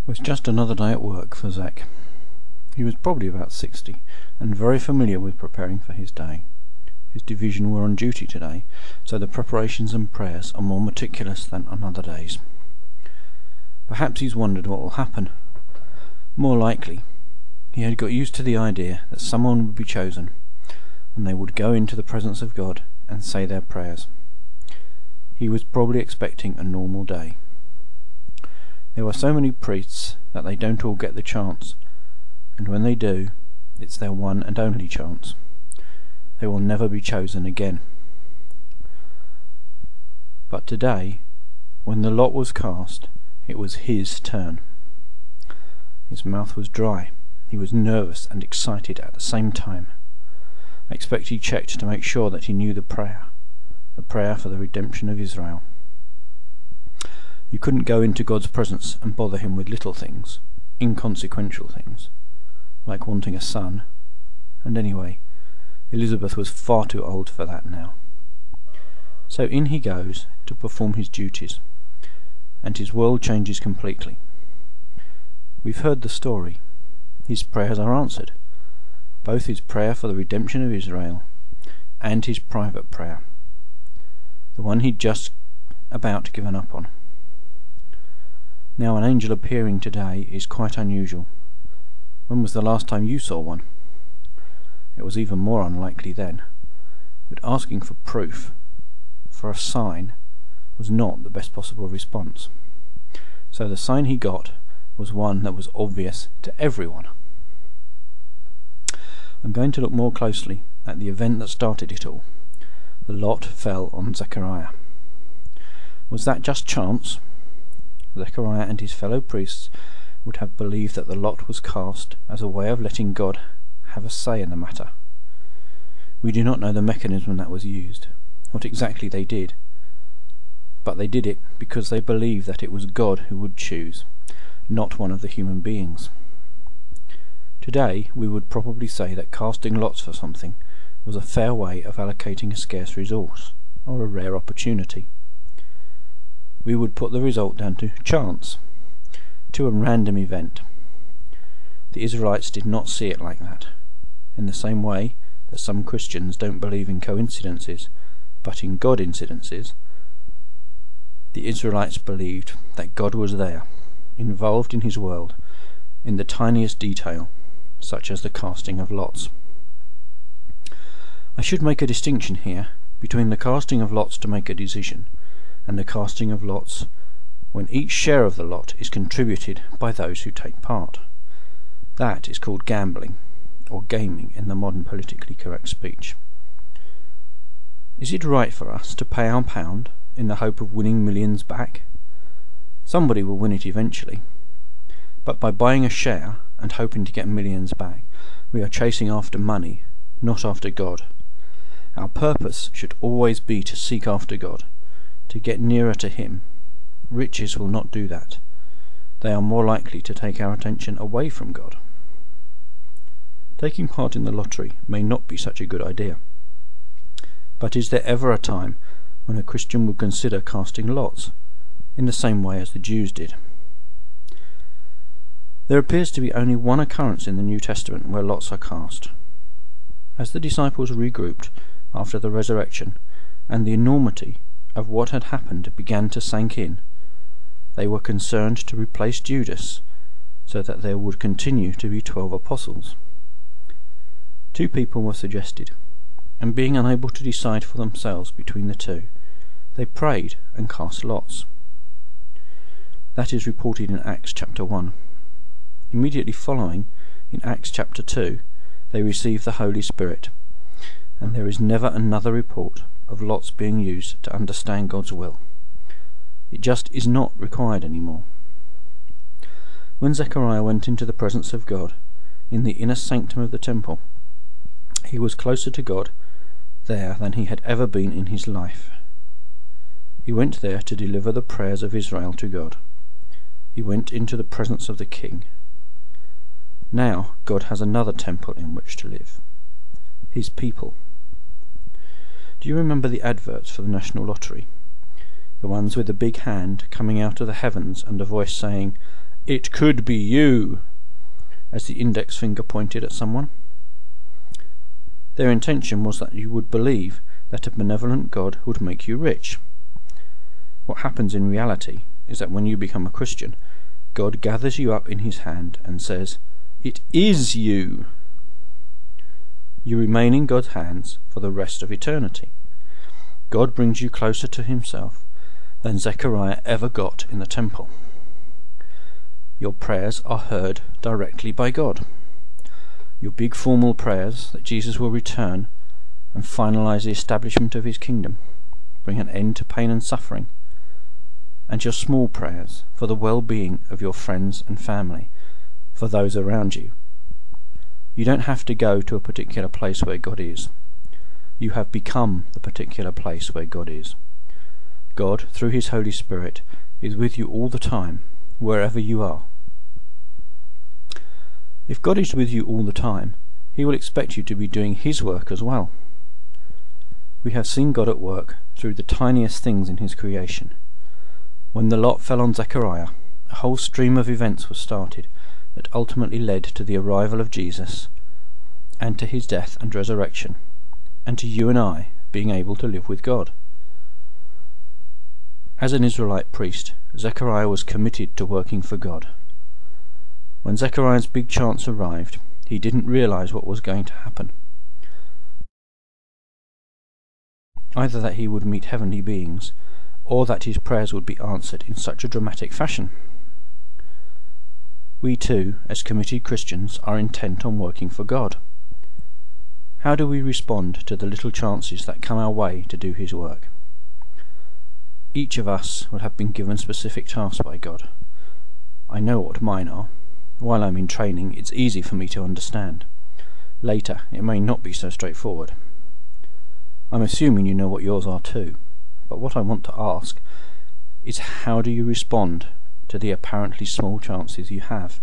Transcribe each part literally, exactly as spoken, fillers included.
It was just another day at work for Zach. He was probably about sixty, and very familiar with preparing for his day. His division were on duty today, so the preparations and prayers are more meticulous than on other days. Perhaps he's wondered what will happen. More likely, he had got used to the idea that someone would be chosen, and they would go into the presence of God and say their prayers. He was probably expecting a normal day. There were so many priests that they don't all get the chance, and when they do, it's their one and only chance. They will never be chosen again. But today, when the lot was cast, it was his turn. His mouth was dry. He was nervous and excited at the same time. I expect he checked to make sure that he knew the prayer, the prayer for the redemption of Israel. You couldn't go into God's presence and bother him with little things, inconsequential things, like wanting a son. And anyway, Elizabeth was far too old for that now. So in he goes to perform his duties, and his world changes completely. We've heard the story. His prayers are answered, both his prayer for the redemption of Israel and his private prayer, the one he'd just about given up on. Now, an angel appearing today is quite unusual. When was the last time you saw one? It was even more unlikely then, but asking for proof, for a sign, was not the best possible response. So the sign he got was one that was obvious to everyone. I'm going to look more closely at the event that started it all. The lot fell on Zechariah. Was that just chance? Zechariah and his fellow priests would have believed that the lot was cast as a way of letting God have a say in the matter. We do not know the mechanism that was used, what exactly they did, but they did it because they believed that it was God who would choose, not one of the human beings. Today we would probably say that casting lots for something was a fair way of allocating a scarce resource, or a rare opportunity. We would put the result down to chance, to a random event. The Israelites did not see it like that, in the same way that some Christians don't believe in coincidences, but in God-incidences. The Israelites believed that God was there, involved in his world, in the tiniest detail, such as the casting of lots. I should make a distinction here between the casting of lots to make a decision and the casting of lots when each share of the lot is contributed by those who take part. That is called gambling, or gaming in the modern politically correct speech. Is it right for us to pay our pound in the hope of winning millions back? Somebody will win it eventually, but by buying a share and hoping to get millions back, we are chasing after money, not after God. Our purpose should always be to seek after God, to get nearer to him. Riches will not do that. They are more likely to take our attention away from God. Taking part in the lottery may not be such a good idea. But is there ever a time when a Christian would consider casting lots, in the same way as the Jews did? There appears to be only one occurrence in the New Testament where lots are cast. As the disciples regrouped after the resurrection, and the enormity of what had happened began to sink in, they were concerned to replace Judas so that there would continue to be twelve apostles. Two people were suggested, and being unable to decide for themselves between the two, they prayed and cast lots. That is reported in Acts chapter one. Immediately following, in Acts chapter two, they received the Holy Spirit, and there is never another report of lots being used to understand God's will. It just is not required anymore. When Zechariah went into the presence of God, in the inner sanctum of the temple, he was closer to God there than he had ever been in his life. He went there to deliver the prayers of Israel to God. He went into the presence of the king. Now God has another temple in which to live, his people. Do you remember the adverts for the National Lottery? The ones with the big hand coming out of the heavens and a voice saying, "It could be you," as the index finger pointed at someone. Their intention was that you would believe that a benevolent God would make you rich. What happens in reality is that when you become a Christian, God gathers you up in his hand and says, "It is you." You remain in God's hands for the rest of eternity. God brings you closer to himself than Zechariah ever got in the temple. Your prayers are heard directly by God. Your big formal prayers that Jesus will return and finalize the establishment of his kingdom, bring an end to pain and suffering, and your small prayers for the well-being of your friends and family, for those around you. You don't have to go to a particular place where God is. You have become the particular place where God is. God, through his Holy Spirit, is with you all the time, wherever you are. If God is with you all the time, he will expect you to be doing his work as well. We have seen God at work through the tiniest things in his creation. When the lot fell on Zechariah, a whole stream of events was started that ultimately led to the arrival of Jesus, and to his death and resurrection, and to you and I being able to live with God. As an Israelite priest, Zechariah was committed to working for God. When Zechariah's big chance arrived, he didn't realize what was going to happen. Either that he would meet heavenly beings, or that his prayers would be answered in such a dramatic fashion. We too, as committed Christians, are intent on working for God. How do we respond to the little chances that come our way to do his work? Each of us will have been given specific tasks by God. I know what mine are. While I'm in training, it's easy for me to understand. Later, it may not be so straightforward. I'm assuming you know what yours are too, but what I want to ask is, how do you respond to the apparently small chances you have?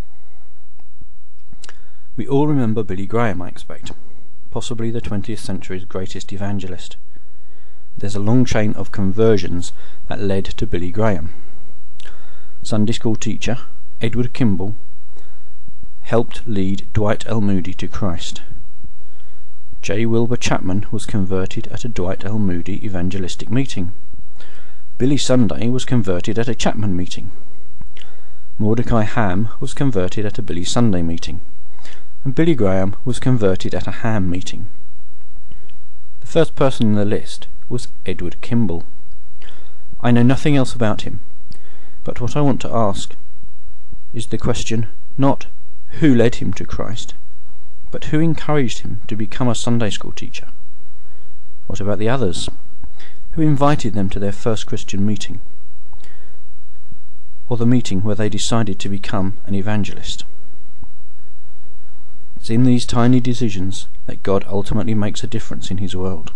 We all remember Billy Graham, I expect, possibly the twentieth century's greatest evangelist. There's a long chain of conversions that led to Billy Graham. Sunday school teacher Edward Kimball helped lead Dwight L. Moody to Christ. J. Wilbur Chapman was converted at a Dwight L. Moody evangelistic meeting. Billy Sunday was converted at a Chapman meeting. Mordecai Ham was converted at a Billy Sunday meeting. And Billy Graham was converted at a Ham meeting. The first person in the list was Edward Kimball. I know nothing else about him, but what I want to ask is the question not who led him to Christ, but who encouraged him to become a Sunday school teacher? What about the others? Who invited them to their first Christian meeting? Or the meeting where they decided to become an evangelist? It's in these tiny decisions that God ultimately makes a difference in his world.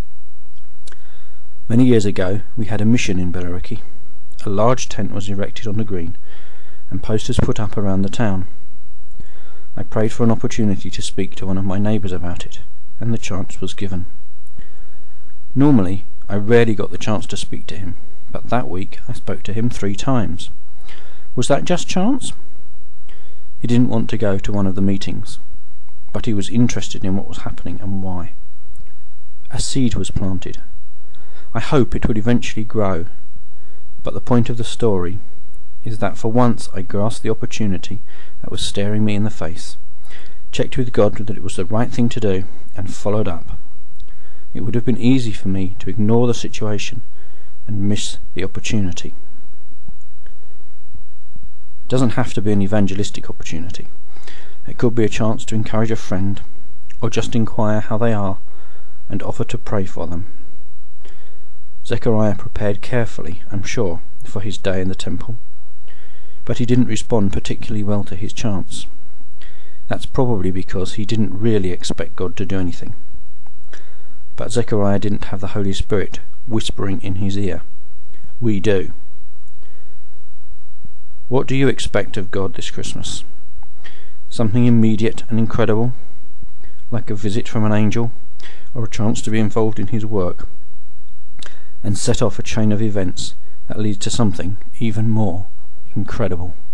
Many years ago, we had a mission in Billericay. A large tent was erected on the green, and posters put up around the town. I prayed for an opportunity to speak to one of my neighbours about it, and the chance was given. Normally, I rarely got the chance to speak to him, but that week I spoke to him three times. Was that just chance? He didn't want to go to one of the meetings, but he was interested in what was happening and why. A seed was planted. I hope it would eventually grow, but the point of the story is that for once I grasped the opportunity that was staring me in the face, checked with God that it was the right thing to do, and followed up. It would have been easy for me to ignore the situation and miss the opportunity. It doesn't have to be an evangelistic opportunity. It could be a chance to encourage a friend, or just inquire how they are and offer to pray for them. Zechariah prepared carefully, I'm sure, for his day in the temple, but he didn't respond particularly well to his chance. That's probably because he didn't really expect God to do anything. But Zechariah didn't have the Holy Spirit whispering in his ear. We do. What do you expect of God this Christmas? Something immediate and incredible, like a visit from an angel, or a chance to be involved in his work, and set off a chain of events that leads to something even more incredible.